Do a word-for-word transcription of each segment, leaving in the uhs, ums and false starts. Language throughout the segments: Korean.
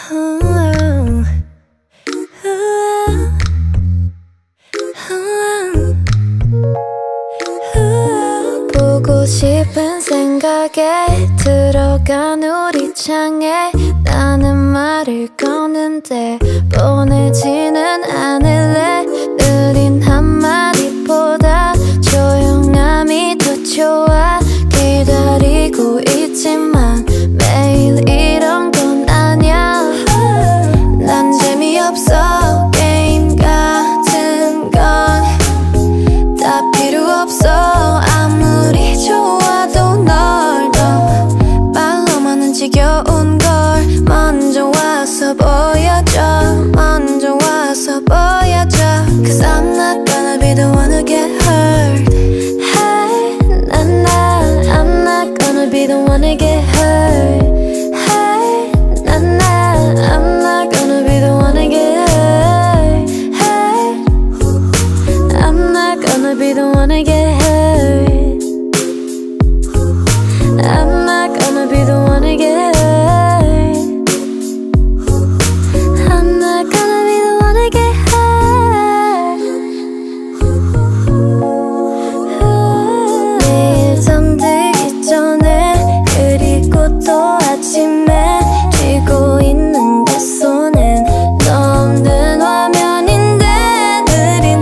보고 싶은 생각에 들어간 우리 창에 나는 말을 거는데 보내지는 않을래. 느린 한마디보다 조용함이 더 좋아. 기다리고 있지만 매일 이런 건 아냐. 난 재미없어. 게임 같은 건 다 필요 없어. 아무리 좋아도 널 더 말로만은 지겨운 걸 먼저 와서 보여줘. 먼저 와서 보여줘. Cause I'm not gonna be the one to get hurt. Hey, nah, nah, I'm not gonna be the one to get hurt. Hey, nah, nah, I'm not gonna be the one to get hurt. Hey, I'm not gonna be the one to get hurt. I'm not gonna be the one to get hurt. I'm not gonna be the one to get hurt. 매일 잠들기 전에 그리고 또 아침에 쥐고 있는 내 손엔 너 없는 화면인데 느린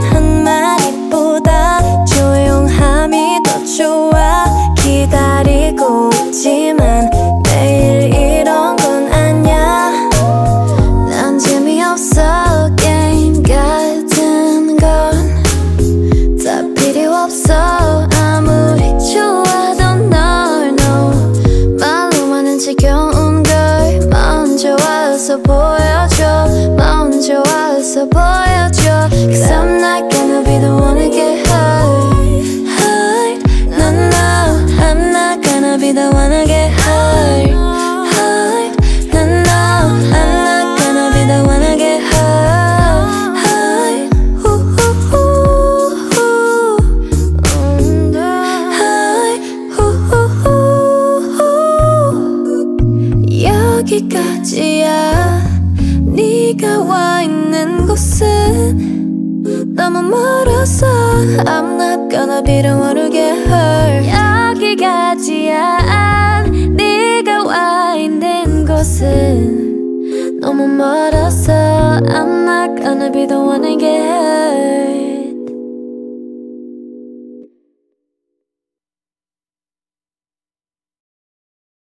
한마디보다 조용함이 더 좋아. 기다리고 있지만 매일 이런 건 아냐. 난 재미없어. 게임 같은 건 다 필요 없어. 아무리 좋아도 널 no 말로만은 지겨운 걸 먼저 와서 보여줘. 먼저 와서 보여줘. Cause I'm not gonna be the one to get hurt. Hurt, no, no, I'm not gonna be the one to get hurt. Hurt, no, no, I'm not gonna be the one to get hurt. Hurt, ooh, ooh, ooh, ooh. Hurt, ooh, ooh, ooh. 여기까지야. 네가 와 있는 곳은 너무 멀어서 I'm not gonna be the one to get hurt. 여기까지야. 네가 와 있는 곳은 너무 멀어서 I'm not gonna be the one to get hurt.